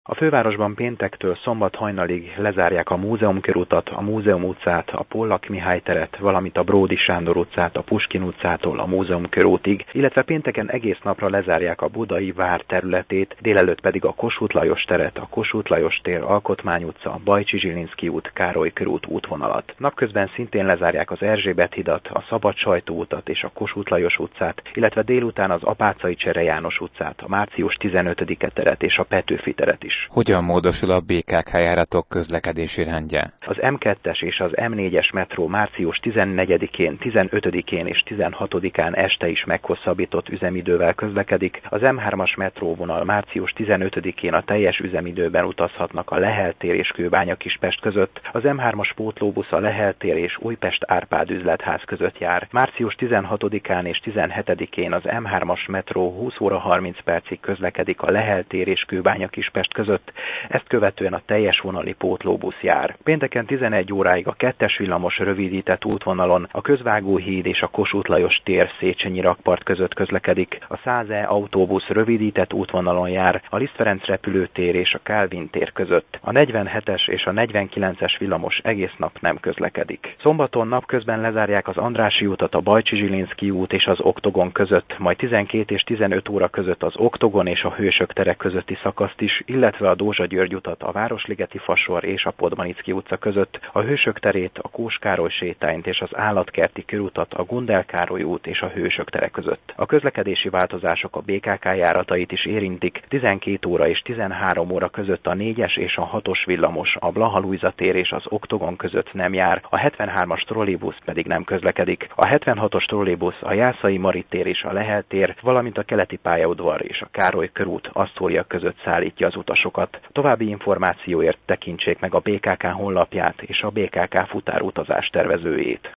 A fővárosban péntektől szombat hajnalig lezárják a Múzeum körutat, a Múzeum utcát, a Pollak Mihály teret, valamint a Bródy Sándor utcát a Puskin utcától a Múzeum körútig, illetve pénteken egész napra lezárják a Budai vár területét, délelőtt pedig a Kossuth Lajos teret, a Kossuth Lajos tér, Alkotmány utca, Bajcsi Zsilinszky út, Károly körút útvonalat. Napközben szintén lezárják az Erzsébet hidat, a Szabad Sajtó utat és a Kossuth Lajos utcát, illetve délután az Apáczai Csere János utcát, a Március 15-e teret és a Petőfi teret is. Hogyan módosul a BKK járatok közlekedési rendje? Az M2-es és az M4-es metró március 14-én, 15-én és 16-án este is meghosszabbított üzemidővel közlekedik. Az M3-as metróvonal március 15-én a teljes üzemidőben utazhatnak a Lehel tér és Kőbánya-Kispest között. Az M3-as pótlóbusz a Lehel tér és Újpest-Árpád üzletház között jár. Március 16-án és 17-én az M3-as metró 20 óra 30 percig közlekedik a Lehel tér és Kőbánya-Kispest között, ezt követően a teljes vonali pótlóbusz jár. Pénteken 11 óráig a 2-es villamos rövidített útvonalon a Közvágóhíd és a Kossuth Lajos tér Széchenyi rakpart között közlekedik, a 100E autóbusz rövidített útvonalon jár a Liszt Ferenc repülőtér és a Kálvin tér között. A 47-es és a 49-es villamos egész nap nem közlekedik. Szombaton napközben lezárják az Andrássy utat a Bajcsi Zsilinszky út és az Oktogon között, majd 12 és 15 óra között az Oktogon és a Hősök tere közötti szakaszt is, illetve a Dózsa-György utat a Városligeti Fasor és a Podmanicki utca között, a Hősök terét, a Kós Károly sétányt és az Állatkerti körutat a Gundel Károly út és a Hősök tere között. A közlekedési változások a BKK járatait is érintik, 12 óra és 13 óra között a 4-es és a 6-os villamos a Blaha Lujza tér és az Oktogon között nem jár, a 73-as trollébusz pedig nem közlekedik. A 76-os trollébusz a Jászai Mari tér és a Lehel tér, valamint a Keleti pályaudvar és a Károly körút Asztória között szállítja az utasokat. További információért tekintsék meg a BKK honlapját és a BKK futárutazás tervezőjét.